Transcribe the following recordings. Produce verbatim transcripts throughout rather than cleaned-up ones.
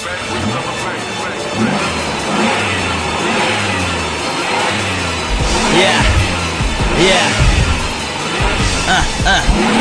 Yeah, yeah. А, а.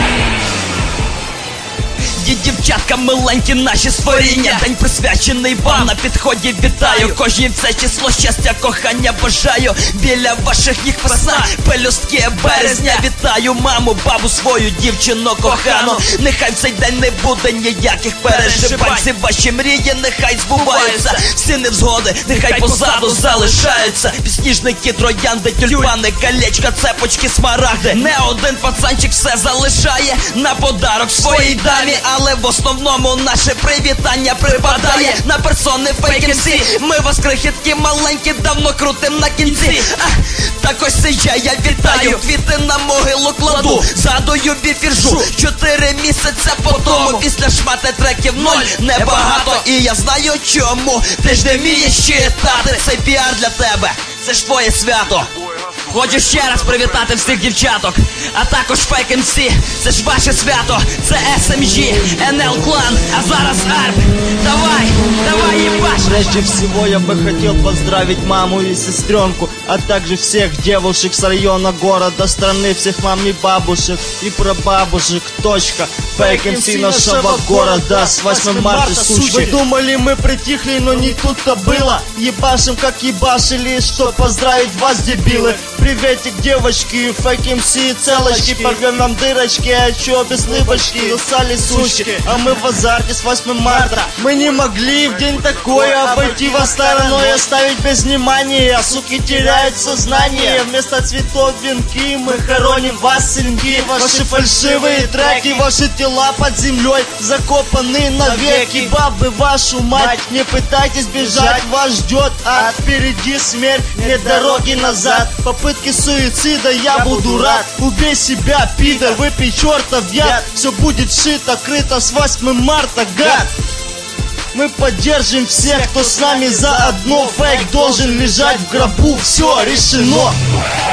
Дівчатка миленькі, наші створіння, день присвячений вам, на підході вітаю. Кожній в це число щастя, кохання бажаю. Біля ваших ніг весна, пелюстки березня. Вітаю маму, бабу, свою дівчину кохану. Нехай в цей день не буде ніяких переживань. Всі ваші мрії нехай збуваються, всі невзгоди нехай позаду залишаються. Підсніжники, троянди, тюльпани, колечка, цепочки, смарагди. Не один пацанчик все залишає на подарок своїй дамі. Але в основному наше привітання припадає на персони Fake ем сі. Ми вас, крихітки маленькі, давно крутим на кінці. А, так ось це я, я вітаю. Квіти на могилу кладу, задую біфіржу. Чотири місяця по тому, після шмати треків ноль. Небагато, і я знаю чому. Ти ж не вмієш читати. Цей піар для тебе, це ж твоє свято. Хочу ще раз привітати всіх дівчаток, а також Fake ем сі, це ж ваше свято. Це ес ем джі, ен ел Клан, а зараз Арп. Давай, давай, ебаш. Прежде всего я бы хотел поздравить маму и сестренку, а также всех девушек с района, города, страны, всех мам и бабушек и прабабушек. Точка. Fake эм си нашего города, с восьмым марта, сучки. Вы думали, мы притихли, но не тут-то было. Ебашим, как ебашили, что поздравить вас, дебилы. Приветик, девочки, Fake эм си, целочки. Порвем нам дырочки, а чё без лыбочки? Усали сучки, а мы в азарте с восьмым марта. Мы не могли в день такой обойти вас стороной, оставить без внимания. Суки теряют сознание, вместо цветов венки. Мы хороним вас, сынки. Ваши фальшивые треки, ваши тела под землей закопаны навеки. Бабы, вашу мать, не пытайтесь бежать, вас ждет ад. Впереди смерть, нет дороги назад. Попытки суицида, я буду рад. Убей себя, пидор, выпей чертов яд. Все будет шито, крыто с восьмым марта, гад. Мы поддержим всех, кто с нами заодно. Фейк должен лежать в гробу, все решено.